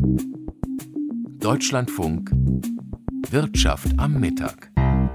Deutschlandfunk Wirtschaft am Mittag.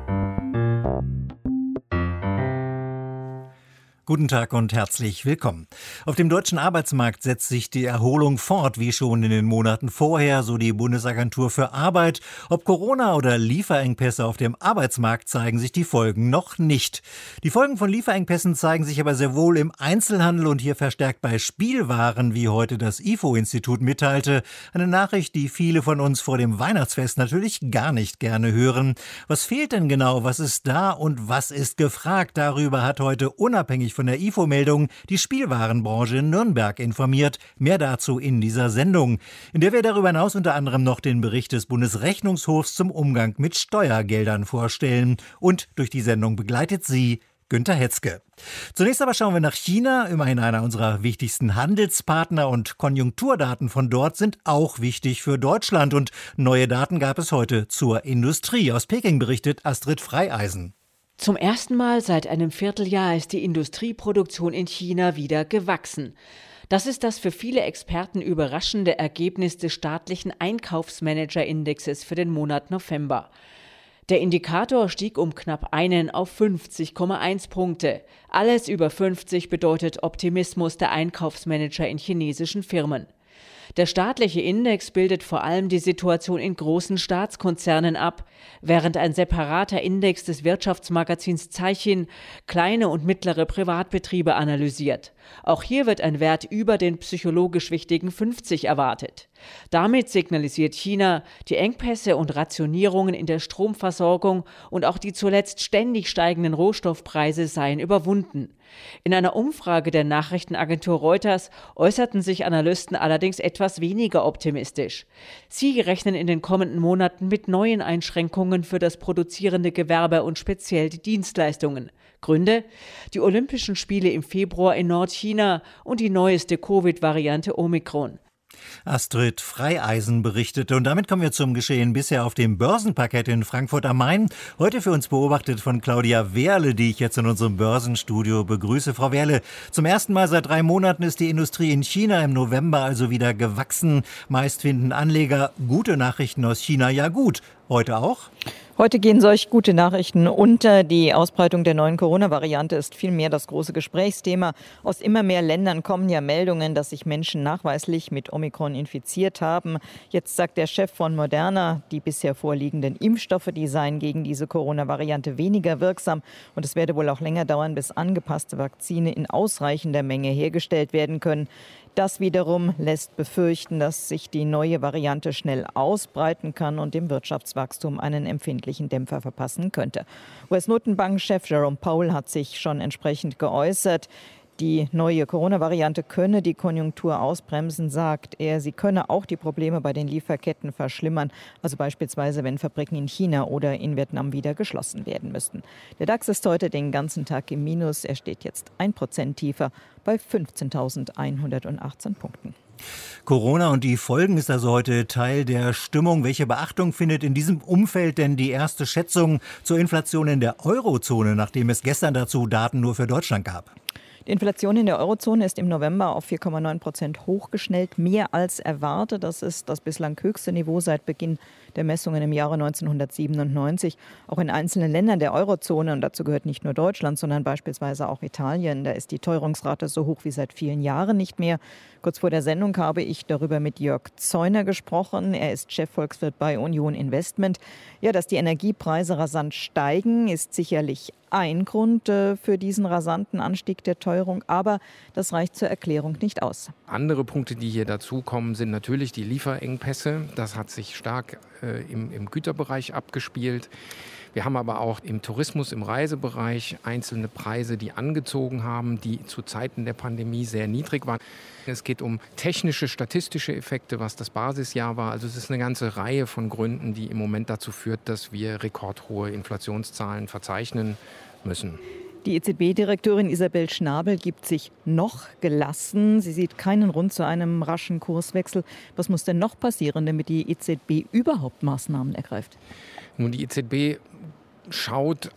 Guten Tag und herzlich willkommen. Auf dem deutschen Arbeitsmarkt setzt sich die Erholung fort, wie schon in den Monaten vorher, so die Bundesagentur für Arbeit. Ob Corona oder Lieferengpässe auf dem Arbeitsmarkt, zeigen sich die Folgen noch nicht. Die Folgen von Lieferengpässen zeigen sich aber sehr wohl im Einzelhandel und hier verstärkt bei Spielwaren, wie heute das IFO-Institut mitteilte. Eine Nachricht, die viele von uns vor dem Weihnachtsfest natürlich gar nicht gerne hören. Was fehlt denn genau? Was ist da und was ist gefragt? Darüber hat heute unabhängig von der IFO-Meldung die Spielwarenbranche in Nürnberg informiert. Mehr dazu in dieser Sendung, in der wir darüber hinaus unter anderem noch den Bericht des Bundesrechnungshofs zum Umgang mit Steuergeldern vorstellen. Und durch die Sendung begleitet sie Günter Hetzke. Zunächst aber schauen wir nach China, immerhin einer unserer wichtigsten Handelspartner, und Konjunkturdaten von dort sind auch wichtig für Deutschland. Und neue Daten gab es heute zur Industrie. Aus Peking berichtet Astrid Freieisen. Zum ersten Mal seit einem Vierteljahr ist die Industrieproduktion in China wieder gewachsen. Das ist das für viele Experten überraschende Ergebnis des staatlichen Einkaufsmanager-Indexes für den Monat November. Der Indikator stieg um knapp einen auf 50,1 Punkte. Alles über 50 bedeutet Optimismus der Einkaufsmanager in chinesischen Firmen. Der staatliche Index bildet vor allem die Situation in großen Staatskonzernen ab, während ein separater Index des Wirtschaftsmagazins Caixin kleine und mittlere Privatbetriebe analysiert. Auch hier wird ein Wert über den psychologisch wichtigen 50 erwartet. Damit signalisiert China, die Engpässe und Rationierungen in der Stromversorgung und auch die zuletzt ständig steigenden Rohstoffpreise seien überwunden. In einer Umfrage der Nachrichtenagentur Reuters äußerten sich Analysten allerdings etwas weniger optimistisch. Sie rechnen in den kommenden Monaten mit neuen Einschränkungen für das produzierende Gewerbe und speziell die Dienstleistungen. Gründe? Die Olympischen Spiele im Februar in Nordchina und die neueste Covid-Variante Omikron. Astrid Freieisen berichtete. Und damit kommen wir zum Geschehen bisher auf dem Börsenparkett in Frankfurt am Main. Heute für uns beobachtet von Claudia Wehrle, die ich jetzt in unserem Börsenstudio begrüße. Frau Wehrle, zum ersten Mal seit 3 Monaten ist die Industrie in China im November also wieder gewachsen. Meist finden Anleger gute Nachrichten aus China ja gut. Heute auch? Heute gehen solch gute Nachrichten unter. Die Ausbreitung der neuen Corona-Variante ist vielmehr das große Gesprächsthema. Aus immer mehr Ländern kommen ja Meldungen, dass sich Menschen nachweislich mit Omikron infiziert haben. Jetzt sagt der Chef von Moderna, die bisher vorliegenden Impfstoffe, die seien gegen diese Corona-Variante weniger wirksam. Und es werde wohl auch länger dauern, bis angepasste Vakzine in ausreichender Menge hergestellt werden können. Das wiederum lässt befürchten, dass sich die neue Variante schnell ausbreiten kann und dem Wirtschaftswachstum einen empfindlichen Dämpfer verpassen könnte. US-Notenbankchef Jerome Powell hat sich schon entsprechend geäußert. Die neue Corona-Variante könne die Konjunktur ausbremsen, sagt er. Sie könne auch die Probleme bei den Lieferketten verschlimmern, also beispielsweise, wenn Fabriken in China oder in Vietnam wieder geschlossen werden müssten. Der DAX ist heute den ganzen Tag im Minus. Er steht jetzt 1% tiefer bei 15.118 Punkten. Corona und die Folgen ist also heute Teil der Stimmung. Welche Beachtung findet in diesem Umfeld denn die erste Schätzung zur Inflation in der Eurozone, nachdem es gestern dazu Daten nur für Deutschland gab? Die Inflation in der Eurozone ist im November auf 4,9% hochgeschnellt, mehr als erwartet. Das ist das bislang höchste Niveau seit Beginn der Messungen im Jahre 1997. Auch in einzelnen Ländern der Eurozone, und dazu gehört nicht nur Deutschland, sondern beispielsweise auch Italien, da ist die Teuerungsrate so hoch wie seit vielen Jahren nicht mehr. Kurz vor der Sendung habe ich darüber mit Jörg Zeuner gesprochen. Er ist Chefvolkswirt bei Union Investment. Ja, dass die Energiepreise rasant steigen, ist sicherlich ein Grund für diesen rasanten Anstieg der Teuerung, aber das reicht zur Erklärung nicht aus. Andere Punkte, die hier dazukommen, sind natürlich die Lieferengpässe. Das hat sich stark im Güterbereich abgespielt. Wir haben aber auch im Tourismus, im Reisebereich einzelne Preise, die angezogen haben, die zu Zeiten der Pandemie sehr niedrig waren. Es geht um technische, statistische Effekte, was das Basisjahr war. Also es ist eine ganze Reihe von Gründen, die im Moment dazu führt, dass wir rekordhohe Inflationszahlen verzeichnen müssen. Die EZB-Direktorin Isabel Schnabel gibt sich noch gelassen. Sie sieht keinen Grund zu einem raschen Kurswechsel. Was muss denn noch passieren, damit die EZB überhaupt Maßnahmen ergreift? Nun, die EZB schaut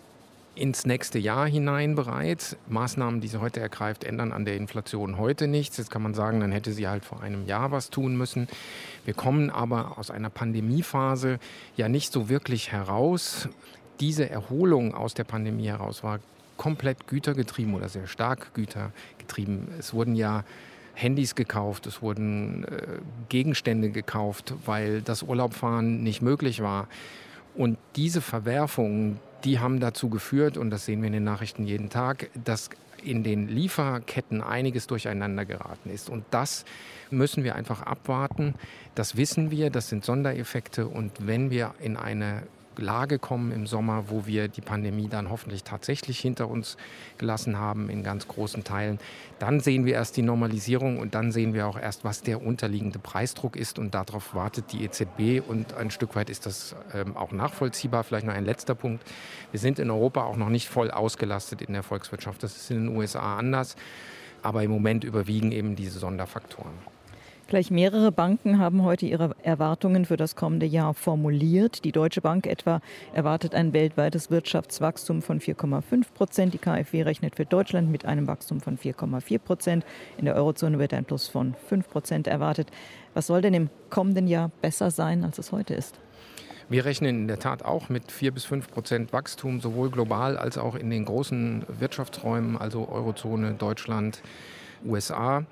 ins nächste Jahr hinein bereit. Maßnahmen, die sie heute ergreift, ändern an der Inflation heute nichts. Jetzt kann man sagen, dann hätte sie halt vor einem Jahr was tun müssen. Wir kommen aber aus einer Pandemiephase ja nicht so wirklich heraus. Diese Erholung aus der Pandemie heraus war komplett gütergetrieben oder sehr stark gütergetrieben. Es wurden ja Handys gekauft, es wurden Gegenstände gekauft, weil das Urlaubfahren nicht möglich war. Und diese Verwerfungen, die haben dazu geführt, und das sehen wir in den Nachrichten jeden Tag, dass in den Lieferketten einiges durcheinander geraten ist. Und das müssen wir einfach abwarten. Das wissen wir, das sind Sondereffekte. Und wenn wir in eine Lage kommen im Sommer, wo wir die Pandemie dann hoffentlich tatsächlich hinter uns gelassen haben in ganz großen Teilen, dann sehen wir erst die Normalisierung und dann sehen wir auch erst, was der unterliegende Preisdruck ist, und darauf wartet die EZB und ein Stück weit ist das auch nachvollziehbar. Vielleicht noch ein letzter Punkt. Wir sind in Europa auch noch nicht voll ausgelastet in der Volkswirtschaft. Das ist in den USA anders, aber im Moment überwiegen eben diese Sonderfaktoren. Gleich mehrere Banken haben heute ihre Erwartungen für das kommende Jahr formuliert. Die Deutsche Bank etwa erwartet ein weltweites Wirtschaftswachstum von 4,5%. Die KfW rechnet für Deutschland mit einem Wachstum von 4,4%. In der Eurozone wird ein Plus von 5% erwartet. Was soll denn im kommenden Jahr besser sein, als es heute ist? Wir rechnen in der Tat auch mit 4-5% Wachstum, sowohl global als auch in den großen Wirtschaftsräumen, also Eurozone, Deutschland, USA,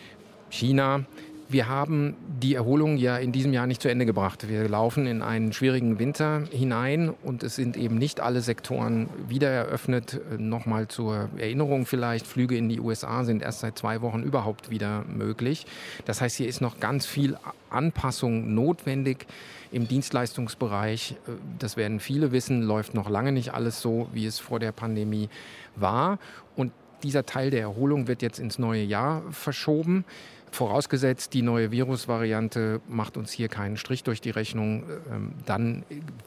China. Wir haben die Erholung ja in diesem Jahr nicht zu Ende gebracht. Wir laufen in einen schwierigen Winter hinein und es sind eben nicht alle Sektoren wieder eröffnet. Nochmal zur Erinnerung vielleicht, Flüge in die USA sind erst seit 2 Wochen überhaupt wieder möglich. Das heißt, hier ist noch ganz viel Anpassung notwendig im Dienstleistungsbereich. Das werden viele wissen, läuft noch lange nicht alles so, wie es vor der Pandemie war. Und dieser Teil der Erholung wird jetzt ins neue Jahr verschoben. Vorausgesetzt, die neue Virusvariante macht uns hier keinen Strich durch die Rechnung, dann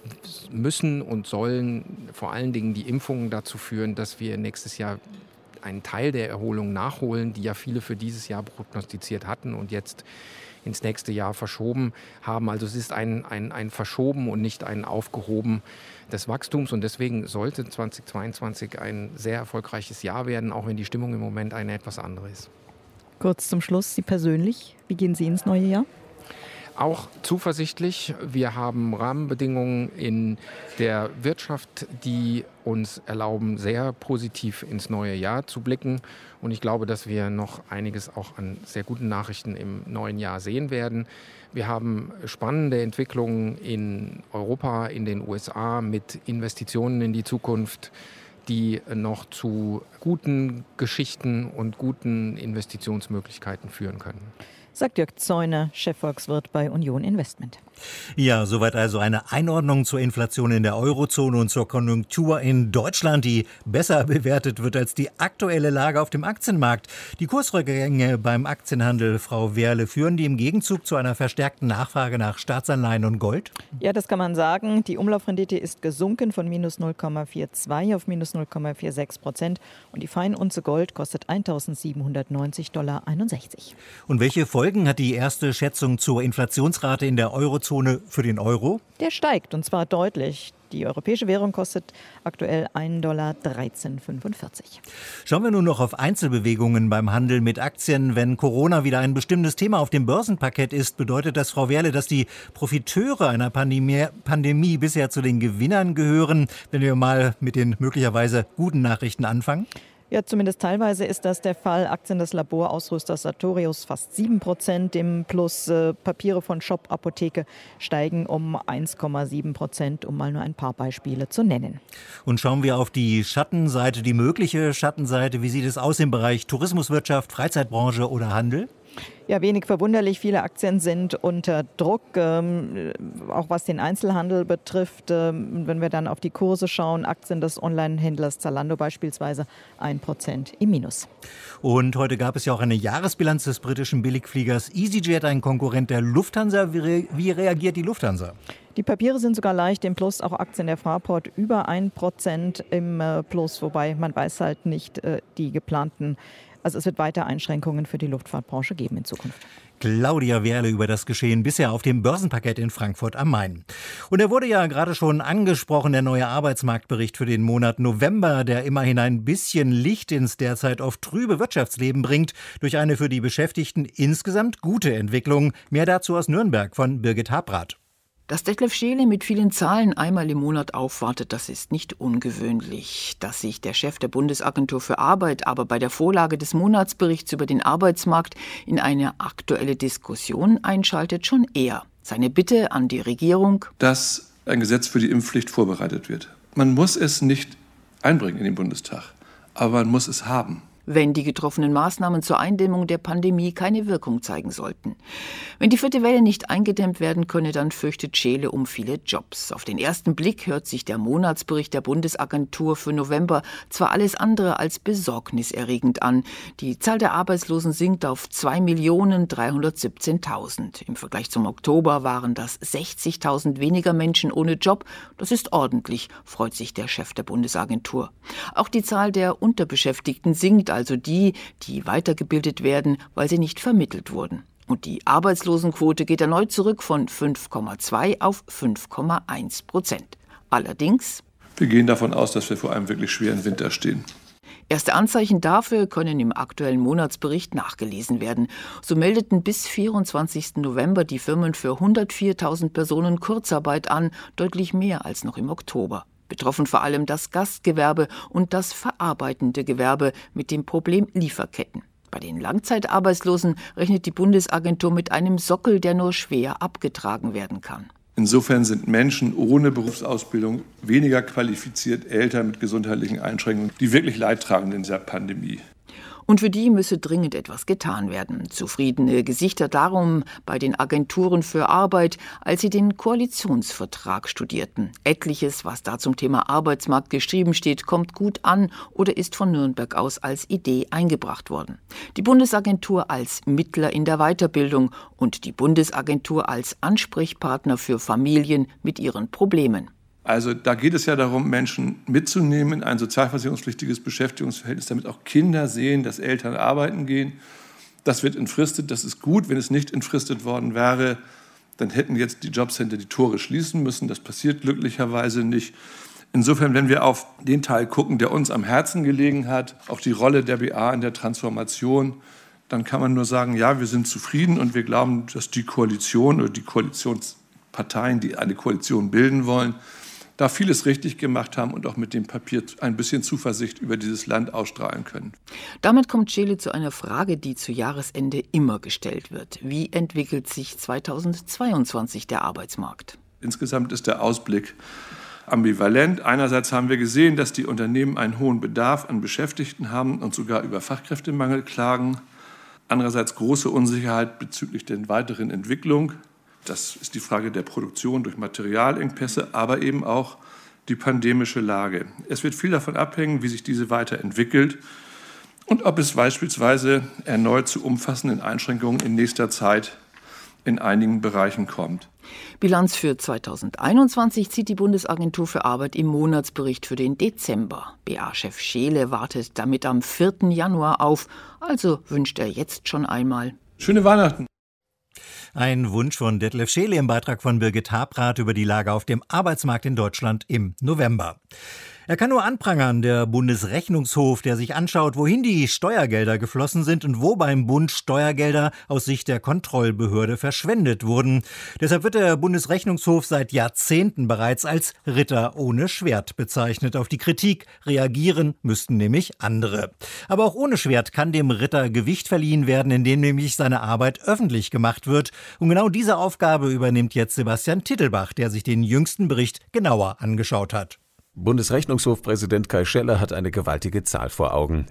müssen und sollen vor allen Dingen die Impfungen dazu führen, dass wir nächstes Jahr einen Teil der Erholung nachholen, die ja viele für dieses Jahr prognostiziert hatten und jetzt ins nächste Jahr verschoben haben. Also es ist ein Verschoben und nicht ein Aufgehoben des Wachstums. Und deswegen sollte 2022 ein sehr erfolgreiches Jahr werden, auch wenn die Stimmung im Moment eine etwas andere ist. Kurz zum Schluss, Sie persönlich, wie gehen Sie ins neue Jahr? Auch zuversichtlich. Wir haben Rahmenbedingungen in der Wirtschaft, die uns erlauben, sehr positiv ins neue Jahr zu blicken. Und ich glaube, dass wir noch einiges auch an sehr guten Nachrichten im neuen Jahr sehen werden. Wir haben spannende Entwicklungen in Europa, in den USA mit Investitionen in die Zukunft, die noch zu guten Geschichten und guten Investitionsmöglichkeiten führen können. Sagt Jörg Zeuner, Chefvolkswirt bei Union Investment. Ja, soweit also eine Einordnung zur Inflation in der Eurozone und zur Konjunktur in Deutschland, die besser bewertet wird als die aktuelle Lage auf dem Aktienmarkt. Die Kursrückgänge beim Aktienhandel, Frau Wehrle, führen die im Gegenzug zu einer verstärkten Nachfrage nach Staatsanleihen und Gold? Ja, das kann man sagen. Die Umlaufrendite ist gesunken von minus 0,42 auf minus 0,46%. Und die Feinunze Gold kostet $1.790,61. Und welche Folgen hat die erste Schätzung zur Inflationsrate in der Eurozone für den Euro? Der steigt, und zwar deutlich. Die europäische Währung kostet aktuell $1,1345. Schauen wir nun noch auf Einzelbewegungen beim Handel mit Aktien. Wenn Corona wieder ein bestimmtes Thema auf dem Börsenparkett ist, bedeutet das, Frau Wehrle, dass die Profiteure einer Pandemie bisher zu den Gewinnern gehören, wenn wir mal mit den möglicherweise guten Nachrichten anfangen? Ja, zumindest teilweise ist das der Fall. Aktien des Laborausrüsters Sartorius fast 7% im Plus. Papiere von Shop Apotheke steigen um 1,7%, um mal nur ein paar Beispiele zu nennen. Und schauen wir auf die Schattenseite, die mögliche Schattenseite. Wie sieht es aus im Bereich Tourismuswirtschaft, Freizeitbranche oder Handel? Ja, wenig verwunderlich. Viele Aktien sind unter Druck, auch was den Einzelhandel betrifft. Wenn wir dann auf die Kurse schauen, Aktien des Online-Händlers Zalando beispielsweise 1% im Minus. Und heute gab es ja auch eine Jahresbilanz des britischen Billigfliegers EasyJet, ein Konkurrent der Lufthansa. Wie reagiert die Lufthansa? Die Papiere sind sogar leicht im Plus, auch Aktien der Fraport über 1% im Plus, wobei man weiß halt nicht die geplanten. Also es wird weiter Einschränkungen für die Luftfahrtbranche geben in Zukunft. Claudia Wehrle über das Geschehen bisher auf dem Börsenparkett in Frankfurt am Main. Und er wurde ja gerade schon angesprochen, der neue Arbeitsmarktbericht für den Monat November, der immerhin ein bisschen Licht ins derzeit oft trübe Wirtschaftsleben bringt, durch eine für die Beschäftigten insgesamt gute Entwicklung. Mehr dazu aus Nürnberg von Birgit Habrath. Dass Detlef Scheele mit vielen Zahlen einmal im Monat aufwartet, das ist nicht ungewöhnlich. Dass sich der Chef der Bundesagentur für Arbeit aber bei der Vorlage des Monatsberichts über den Arbeitsmarkt in eine aktuelle Diskussion einschaltet, schon eher. Seine Bitte an die Regierung: dass ein Gesetz für die Impfpflicht vorbereitet wird. Man muss es nicht einbringen in den Bundestag, aber man muss es haben, wenn die getroffenen Maßnahmen zur Eindämmung der Pandemie keine Wirkung zeigen sollten. Wenn die vierte Welle nicht eingedämmt werden könne, dann fürchtet Scheele um viele Jobs. Auf den ersten Blick hört sich der Monatsbericht der Bundesagentur für November zwar alles andere als besorgniserregend an. Die Zahl der Arbeitslosen sinkt auf 2.317.000. Im Vergleich zum Oktober waren das 60.000 weniger Menschen ohne Job. Das ist ordentlich, freut sich der Chef der Bundesagentur. Auch die Zahl der Unterbeschäftigten sinkt, also die weitergebildet werden, weil sie nicht vermittelt wurden. Und die Arbeitslosenquote geht erneut zurück von 5,2 auf 5,1%. Allerdings: wir gehen davon aus, dass wir vor einem wirklich schweren Winter stehen. Erste Anzeichen dafür können im aktuellen Monatsbericht nachgelesen werden. So meldeten bis 24. November die Firmen für 104.000 Personen Kurzarbeit an, deutlich mehr als noch im Oktober. Betroffen vor allem das Gastgewerbe und das verarbeitende Gewerbe mit dem Problem Lieferketten. Bei den Langzeitarbeitslosen rechnet die Bundesagentur mit einem Sockel, der nur schwer abgetragen werden kann. Insofern sind Menschen ohne Berufsausbildung weniger qualifiziert, älter mit gesundheitlichen Einschränkungen, die wirklich Leid tragen in dieser Pandemie. Und für die müsse dringend etwas getan werden. Zufriedene Gesichter darum bei den Agenturen für Arbeit, als sie den Koalitionsvertrag studierten. Etliches, was da zum Thema Arbeitsmarkt geschrieben steht, kommt gut an oder ist von Nürnberg aus als Idee eingebracht worden. Die Bundesagentur als Mittler in der Weiterbildung und die Bundesagentur als Ansprechpartner für Familien mit ihren Problemen. Also da geht es ja darum, Menschen mitzunehmen in ein sozialversicherungspflichtiges Beschäftigungsverhältnis, damit auch Kinder sehen, dass Eltern arbeiten gehen. Das wird entfristet, das ist gut. Wenn es nicht entfristet worden wäre, dann hätten jetzt die Jobcenter die Tore schließen müssen. Das passiert glücklicherweise nicht. Insofern, wenn wir auf den Teil gucken, der uns am Herzen gelegen hat, auch die Rolle der BA in der Transformation, dann kann man nur sagen, ja, wir sind zufrieden und wir glauben, dass die Koalition oder die Koalitionsparteien, die eine Koalition bilden wollen, da vieles richtig gemacht haben und auch mit dem Papier ein bisschen Zuversicht über dieses Land ausstrahlen können. Damit kommt Scheele zu einer Frage, die zu Jahresende immer gestellt wird. Wie entwickelt sich 2022 der Arbeitsmarkt? Insgesamt ist der Ausblick ambivalent. Einerseits haben wir gesehen, dass die Unternehmen einen hohen Bedarf an Beschäftigten haben und sogar über Fachkräftemangel klagen. Andererseits große Unsicherheit bezüglich der weiteren Entwicklung. Das ist die Frage der Produktion durch Materialengpässe, aber eben auch die pandemische Lage. Es wird viel davon abhängen, wie sich diese weiterentwickelt und ob es beispielsweise erneut zu umfassenden Einschränkungen in nächster Zeit in einigen Bereichen kommt. Bilanz für 2021 zieht die Bundesagentur für Arbeit im Monatsbericht für den Dezember. BA-Chef Scheele wartet damit am 4. Januar auf, also wünscht er jetzt schon einmal schöne Weihnachten. Ein Wunsch von Detlef Scheele im Beitrag von Birgit Habrath über die Lage auf dem Arbeitsmarkt in Deutschland im November. Er kann nur anprangern, der Bundesrechnungshof, der sich anschaut, wohin die Steuergelder geflossen sind und wo beim Bund Steuergelder aus Sicht der Kontrollbehörde verschwendet wurden. Deshalb wird der Bundesrechnungshof seit Jahrzehnten bereits als Ritter ohne Schwert bezeichnet. Auf die Kritik reagieren müssten nämlich andere. Aber auch ohne Schwert kann dem Ritter Gewicht verliehen werden, indem nämlich seine Arbeit öffentlich gemacht wird. Und genau diese Aufgabe übernimmt jetzt Sebastian Tittelbach, der sich den jüngsten Bericht genauer angeschaut hat. Bundesrechnungshofpräsident Kai Scheller hat eine gewaltige Zahl vor Augen.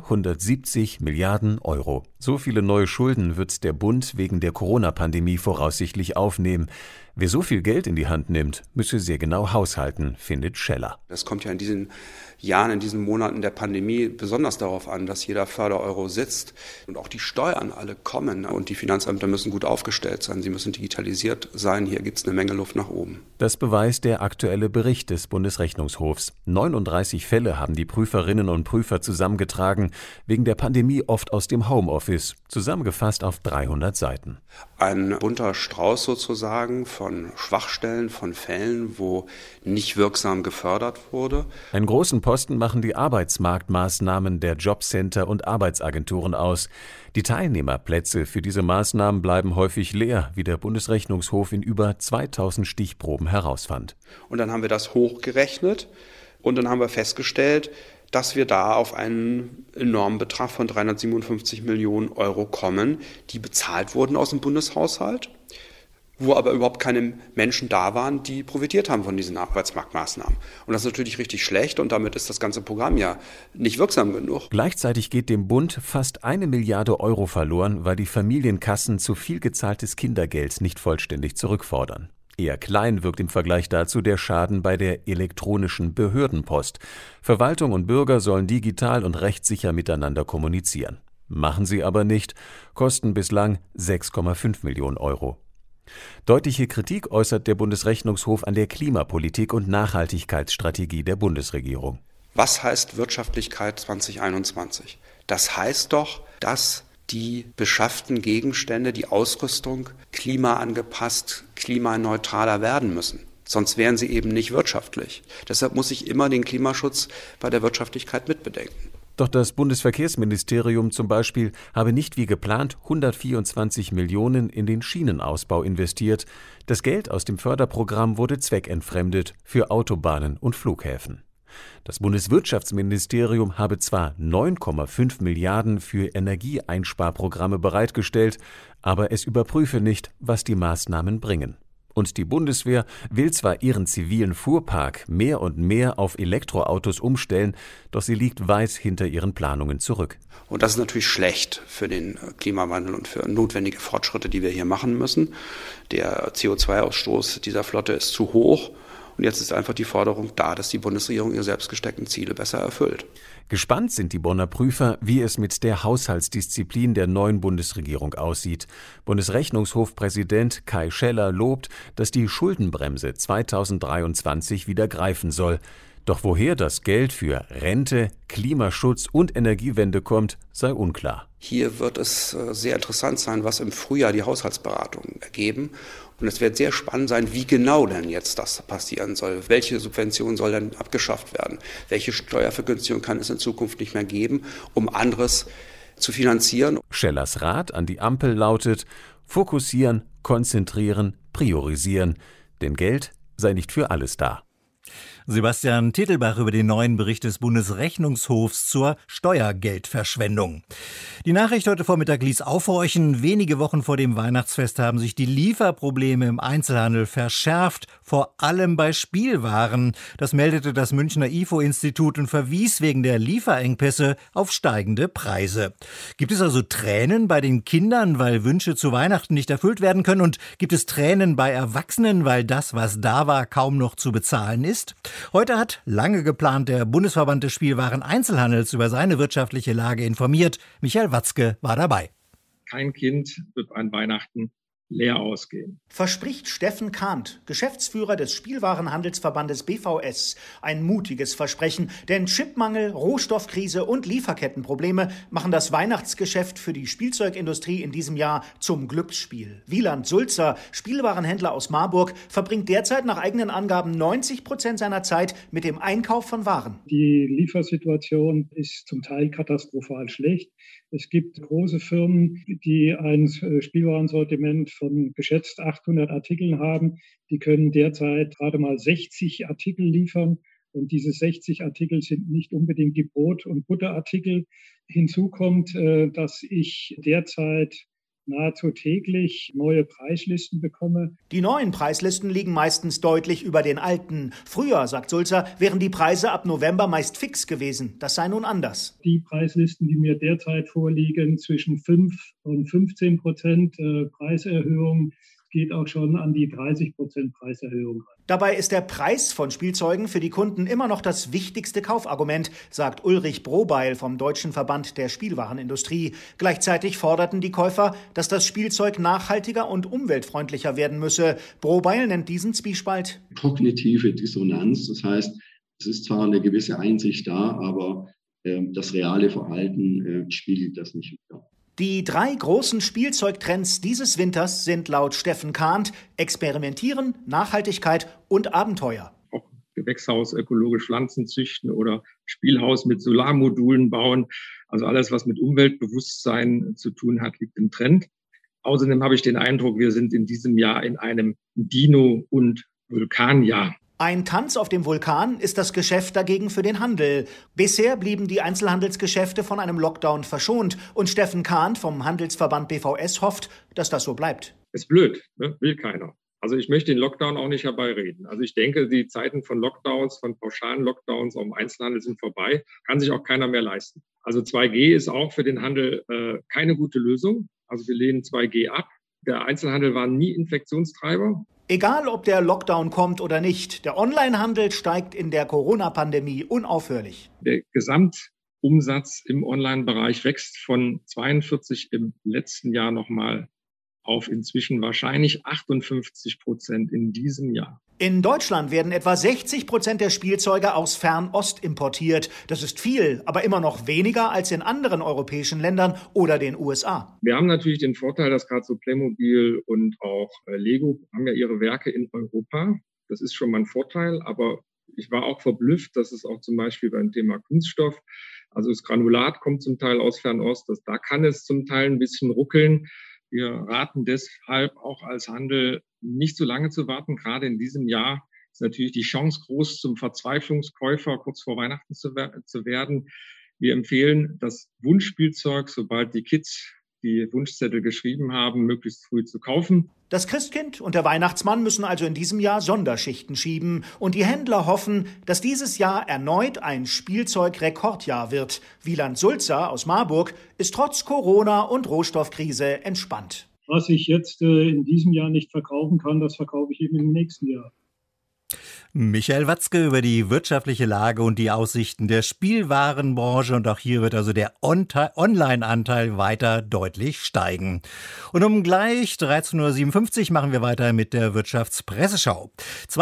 470 Milliarden Euro. So viele neue Schulden wird der Bund wegen der Corona-Pandemie voraussichtlich aufnehmen. Wer so viel Geld in die Hand nimmt, müsse sehr genau haushalten, findet Scheller. Das kommt ja in diesen Jahren, in diesen Monaten der Pandemie besonders darauf an, dass jeder Fördereuro sitzt und auch die Steuern alle kommen. Und die Finanzämter müssen gut aufgestellt sein, sie müssen digitalisiert sein. Hier gibt es eine Menge Luft nach oben. Das beweist der aktuelle Bericht des Bundesrechnungshofs. 39 Fälle haben die Prüferinnen und Prüfer zusammengetragen, wegen der Pandemie oft aus dem Homeoffice, zusammengefasst auf 300 Seiten. Ein bunter Strauß sozusagen von Schwachstellen, von Fällen, wo nicht wirksam gefördert wurde. Einen großen Posten machen die Arbeitsmarktmaßnahmen der Jobcenter und Arbeitsagenturen aus. Die Teilnehmerplätze für diese Maßnahmen bleiben häufig leer, wie der Bundesrechnungshof in über 2000 Stichproben herausfand. Und dann haben wir das hochgerechnet und dann haben wir festgestellt, dass wir da auf einen enormen Betrag von 357 Millionen Euro kommen, die bezahlt wurden aus dem Bundeshaushalt, wo aber überhaupt keine Menschen da waren, die profitiert haben von diesen Arbeitsmarktmaßnahmen. Und das ist natürlich richtig schlecht und damit ist das ganze Programm ja nicht wirksam genug. Gleichzeitig geht dem Bund fast 1 Milliarde Euro verloren, weil die Familienkassen zu viel gezahltes Kindergeld nicht vollständig zurückfordern. Eher klein wirkt im Vergleich dazu der Schaden bei der elektronischen Behördenpost. Verwaltung und Bürger sollen digital und rechtssicher miteinander kommunizieren. Machen sie aber nicht, kosten bislang 6,5 Millionen Euro. Deutliche Kritik äußert der Bundesrechnungshof an der Klimapolitik und Nachhaltigkeitsstrategie der Bundesregierung. Was heißt Wirtschaftlichkeit 2021? Das heißt doch, dass die beschafften Gegenstände, die Ausrüstung klimaangepasst, klimaneutraler werden müssen. Sonst wären sie eben nicht wirtschaftlich. Deshalb muss ich immer den Klimaschutz bei der Wirtschaftlichkeit mitbedenken. Doch das Bundesverkehrsministerium zum Beispiel habe nicht wie geplant 124 Millionen in den Schienenausbau investiert. Das Geld aus dem Förderprogramm wurde zweckentfremdet für Autobahnen und Flughäfen. Das Bundeswirtschaftsministerium habe zwar 9,5 Milliarden für Energieeinsparprogramme bereitgestellt, aber es überprüfe nicht, was die Maßnahmen bringen. Und die Bundeswehr will zwar ihren zivilen Fuhrpark mehr und mehr auf Elektroautos umstellen, doch sie liegt weit hinter ihren Planungen zurück. Und das ist natürlich schlecht für den Klimawandel und für notwendige Fortschritte, die wir hier machen müssen. Der CO2-Ausstoß dieser Flotte ist zu hoch. Und jetzt ist einfach die Forderung da, dass die Bundesregierung ihre selbst gesteckten Ziele besser erfüllt. Gespannt sind die Bonner Prüfer, wie es mit der Haushaltsdisziplin der neuen Bundesregierung aussieht. Bundesrechnungshofpräsident Kai Scheller lobt, dass die Schuldenbremse 2023 wieder greifen soll. Doch woher das Geld für Rente, Klimaschutz und Energiewende kommt, sei unklar. Hier wird es sehr interessant sein, was im Frühjahr die Haushaltsberatungen ergeben. Und es wird sehr spannend sein, wie genau denn jetzt das passieren soll. Welche Subvention soll denn abgeschafft werden? Welche Steuervergünstigung kann es in Zukunft nicht mehr geben, um anderes zu finanzieren? Schellers Rat an die Ampel lautet: Fokussieren, konzentrieren, priorisieren. Denn Geld sei nicht für alles da. Sebastian Tittelbach über den neuen Bericht des Bundesrechnungshofs zur Steuergeldverschwendung. Die Nachricht heute Vormittag ließ aufhorchen. Wenige Wochen vor dem Weihnachtsfest haben sich die Lieferprobleme im Einzelhandel verschärft, vor allem bei Spielwaren. Das meldete das Münchner IFO-Institut und verwies wegen der Lieferengpässe auf steigende Preise. Gibt es also Tränen bei den Kindern, weil Wünsche zu Weihnachten nicht erfüllt werden können? Und gibt es Tränen bei Erwachsenen, weil das, was da war, kaum noch zu bezahlen ist? Heute hat lange geplant der Bundesverband des Spielwaren-Einzelhandels über seine wirtschaftliche Lage informiert. Michael Watzke war dabei. Kein Kind wird an Weihnachten leer ausgehen. Verspricht Steffen Kahnt, Geschäftsführer des Spielwarenhandelsverbandes BVS. Ein mutiges Versprechen, denn Chipmangel, Rohstoffkrise und Lieferkettenprobleme machen das Weihnachtsgeschäft für die Spielzeugindustrie in diesem Jahr zum Glücksspiel. Wieland Sulzer, Spielwarenhändler aus Marburg, verbringt derzeit nach eigenen Angaben 90% seiner Zeit mit dem Einkauf von Waren. Die Liefersituation ist zum Teil katastrophal schlecht. Es gibt große Firmen, die ein Spielwarensortiment von geschätzt 800 Artikeln haben. Die können derzeit gerade mal 60 Artikel liefern. Und diese 60 Artikel sind nicht unbedingt die Brot- und Butterartikel. Hinzu kommt, dass ich derzeit nahezu täglich neue Preislisten bekomme. Die neuen Preislisten liegen meistens deutlich über den alten. Früher, sagt Sulzer, wären die Preise ab November meist fix gewesen. Das sei nun anders. Die Preislisten, die mir derzeit vorliegen, zwischen 5 und 15% Preiserhöhung, geht auch schon an die 30% Preiserhöhung ran. Dabei ist der Preis von Spielzeugen für die Kunden immer noch das wichtigste Kaufargument, sagt Ulrich Brobeil vom Deutschen Verband der Spielwarenindustrie. Gleichzeitig forderten die Käufer, dass das Spielzeug nachhaltiger und umweltfreundlicher werden müsse. Brobeil nennt diesen Zwiespalt kognitive Dissonanz. Das heißt, es ist zwar eine gewisse Einsicht da, aber das reale Verhalten spiegelt das nicht wieder. Die 3 großen Spielzeugtrends dieses Winters sind laut Steffen Kahnt Experimentieren, Nachhaltigkeit und Abenteuer. Auch Gewächshaus ökologisch Pflanzen züchten oder Spielhaus mit Solarmodulen bauen. Also alles, was mit Umweltbewusstsein zu tun hat, liegt im Trend. Außerdem habe ich den Eindruck, wir sind in diesem Jahr in einem Dino- und Vulkanjahr. Ein Tanz auf dem Vulkan ist das Geschäft dagegen für den Handel. Bisher blieben die Einzelhandelsgeschäfte von einem Lockdown verschont. Und Steffen Kahnt vom Handelsverband BVS hofft, dass das so bleibt. Ist blöd, ne? Will keiner. Also ich möchte den Lockdown auch nicht herbeireden. Also ich denke, die Zeiten von Lockdowns, von pauschalen Lockdowns auch im Einzelhandel sind vorbei. Kann sich auch keiner mehr leisten. Also 2G ist auch für den Handel keine gute Lösung. Also wir lehnen 2G ab. Der Einzelhandel war nie Infektionstreiber. Egal, ob der Lockdown kommt oder nicht, der Onlinehandel steigt in der Corona-Pandemie unaufhörlich. Der Gesamtumsatz im Online-Bereich wächst von 42 im letzten Jahr nochmal auf inzwischen wahrscheinlich 58% in diesem Jahr. In Deutschland werden etwa 60% der Spielzeuge aus Fernost importiert. Das ist viel, aber immer noch weniger als in anderen europäischen Ländern oder den USA. Wir haben natürlich den Vorteil, dass gerade so Playmobil und auch Lego haben ja ihre Werke in Europa. Das ist schon mal ein Vorteil, aber ich war auch verblüfft, dass es auch zum Beispiel beim Thema Kunststoff, also das Granulat kommt zum Teil aus Fernost, da kann es zum Teil ein bisschen ruckeln. Wir raten deshalb auch als Handel nicht so lange zu warten. Gerade in diesem Jahr ist natürlich die Chance groß, zum Verzweiflungskäufer kurz vor Weihnachten zu werden. Wir empfehlen, das Wunschspielzeug, sobald die Kids die Wunschzettel geschrieben haben, möglichst früh zu kaufen. Das Christkind und der Weihnachtsmann müssen also in diesem Jahr Sonderschichten schieben. Und die Händler hoffen, dass dieses Jahr erneut ein Spielzeugrekordjahr wird. Wieland Sulzer aus Marburg ist trotz Corona und Rohstoffkrise entspannt. Was ich jetzt in diesem Jahr nicht verkaufen kann, das verkaufe ich eben im nächsten Jahr. Michael Watzke über die wirtschaftliche Lage und die Aussichten der Spielwarenbranche. Und auch hier wird also der Online-Anteil weiter deutlich steigen. Und um gleich 13.57 Uhr machen wir weiter mit der Wirtschaftspresseschau.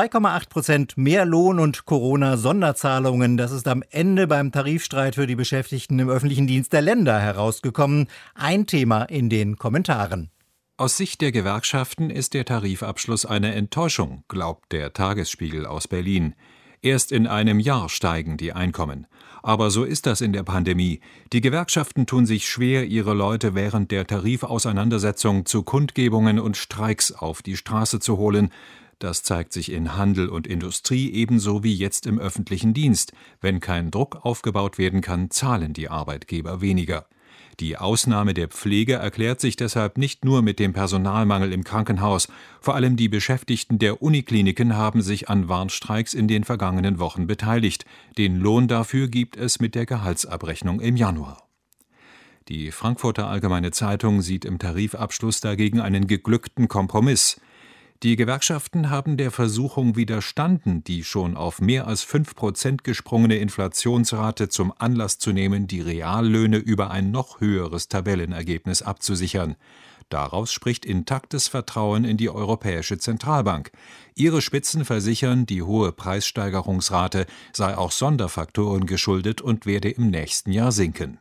2,8% mehr Lohn und Corona-Sonderzahlungen. Das ist am Ende beim Tarifstreit für die Beschäftigten im öffentlichen Dienst der Länder herausgekommen. Ein Thema in den Kommentaren. Aus Sicht der Gewerkschaften ist der Tarifabschluss eine Enttäuschung, glaubt der Tagesspiegel aus Berlin. Erst in einem Jahr steigen die Einkommen. Aber so ist das in der Pandemie. Die Gewerkschaften tun sich schwer, ihre Leute während der Tarifauseinandersetzung zu Kundgebungen und Streiks auf die Straße zu holen. Das zeigt sich in Handel und Industrie ebenso wie jetzt im öffentlichen Dienst. Wenn kein Druck aufgebaut werden kann, zahlen die Arbeitgeber weniger. Die Ausnahme der Pflege erklärt sich deshalb nicht nur mit dem Personalmangel im Krankenhaus. Vor allem die Beschäftigten der Unikliniken haben sich an Warnstreiks in den vergangenen Wochen beteiligt. Den Lohn dafür gibt es mit der Gehaltsabrechnung im Januar. Die Frankfurter Allgemeine Zeitung sieht im Tarifabschluss dagegen einen geglückten Kompromiss. Die Gewerkschaften haben der Versuchung widerstanden, die schon auf mehr als 5% gesprungene Inflationsrate zum Anlass zu nehmen, die Reallöhne über ein noch höheres Tabellenergebnis abzusichern. Daraus spricht intaktes Vertrauen in die Europäische Zentralbank. Ihre Spitzen versichern, die hohe Preissteigerungsrate sei auch Sonderfaktoren geschuldet und werde im nächsten Jahr sinken.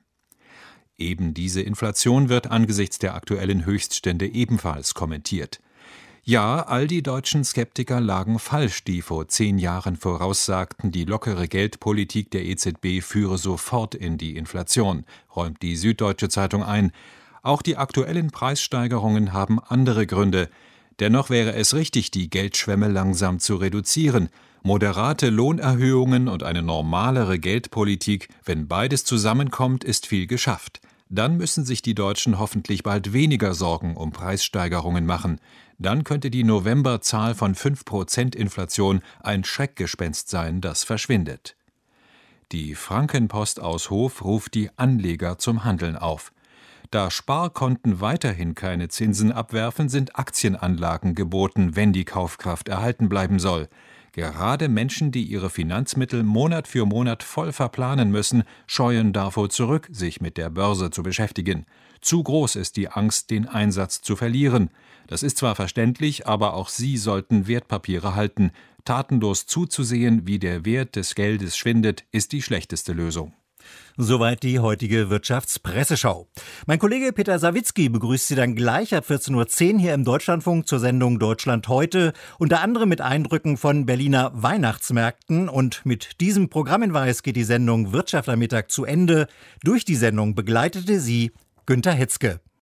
Eben diese Inflation wird angesichts der aktuellen Höchststände ebenfalls kommentiert. Ja, all die deutschen Skeptiker lagen falsch, die vor 10 Jahren voraussagten, die lockere Geldpolitik der EZB führe sofort in die Inflation, räumt die Süddeutsche Zeitung ein. Auch die aktuellen Preissteigerungen haben andere Gründe. Dennoch wäre es richtig, die Geldschwemme langsam zu reduzieren. Moderate Lohnerhöhungen und eine normalere Geldpolitik, wenn beides zusammenkommt, ist viel geschafft. Dann müssen sich die Deutschen hoffentlich bald weniger Sorgen um Preissteigerungen machen. Dann könnte die Novemberzahl von 5% Inflation ein Schreckgespenst sein, das verschwindet. Die Frankenpost aus Hof ruft die Anleger zum Handeln auf. Da Sparkonten weiterhin keine Zinsen abwerfen, sind Aktienanlagen geboten, wenn die Kaufkraft erhalten bleiben soll. Gerade Menschen, die ihre Finanzmittel Monat für Monat voll verplanen müssen, scheuen davor zurück, sich mit der Börse zu beschäftigen. Zu groß ist die Angst, den Einsatz zu verlieren. Das ist zwar verständlich, aber auch Sie sollten Wertpapiere halten. Tatenlos zuzusehen, wie der Wert des Geldes schwindet, ist die schlechteste Lösung. Soweit die heutige Wirtschaftspresseschau. Mein Kollege Peter Sawicki begrüßt Sie dann gleich ab 14.10 Uhr hier im Deutschlandfunk zur Sendung Deutschland heute, unter anderem mit Eindrücken von Berliner Weihnachtsmärkten. Und mit diesem Programmhinweis geht die Sendung Wirtschaft am Mittag zu Ende. Durch die Sendung begleitete sie Günter Hetzke.